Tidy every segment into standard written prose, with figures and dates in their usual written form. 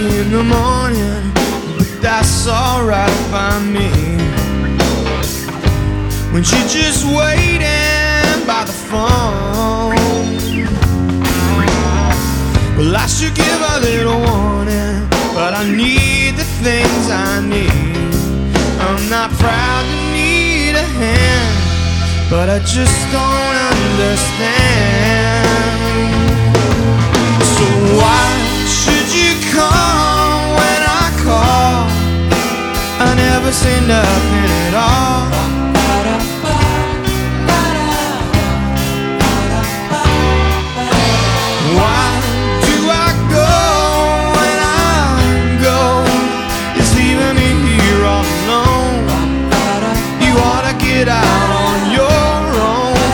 in the morning, but that's alright by me. When she's just waiting by the phone, well, I should give a little warning, but I need the things I need. I'm not proud to need a hand, but I just don't understand. So why should you come when I call? I never say nothing at all. Why do I go when I go? It's leaving me here all alone. You ought to get out on your own.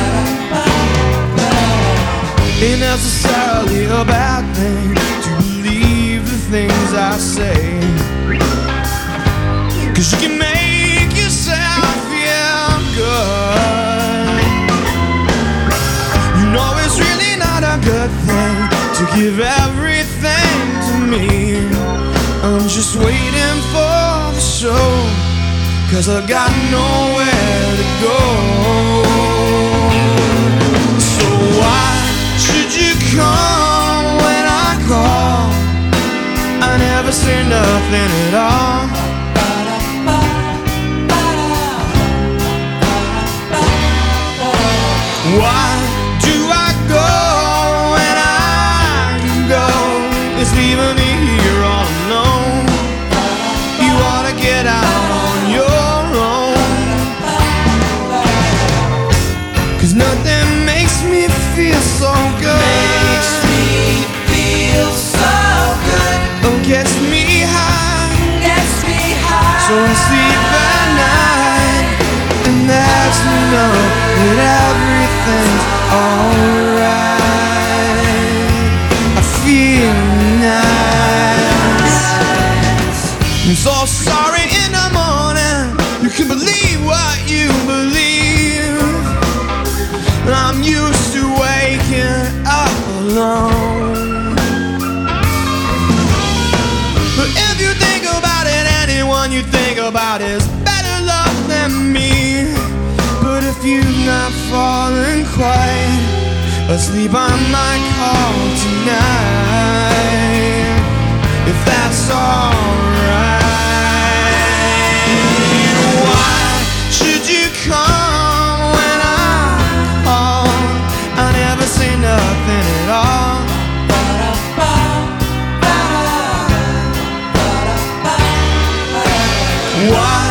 Ain't necessarily a bad thing to believe the things I say, 'cause you can make yourself feel good. You know it's really not a good thing to give everything to me. I'm just waiting for the show, 'cause I got nowhere to go. So why should you come when I call? I never say nothing at all. Why do I go when I go? It's leaving me here all alone. You ought to get out on your own, 'cause nothing makes me feel so good. Makes me feel so good. Oh, gets me high. Gets me high. So I sleep at night, and that's to know that everything's alright. I feel nice. I'm so sorry in the morning. You can believe what you believe. I'm used to waking up alone. But if you think about it, anyone you think about is better loved than me. But if you've not fallen quite asleep, I might call tonight, if that's alright. Why should you come when I call? I never say nothing at all. Why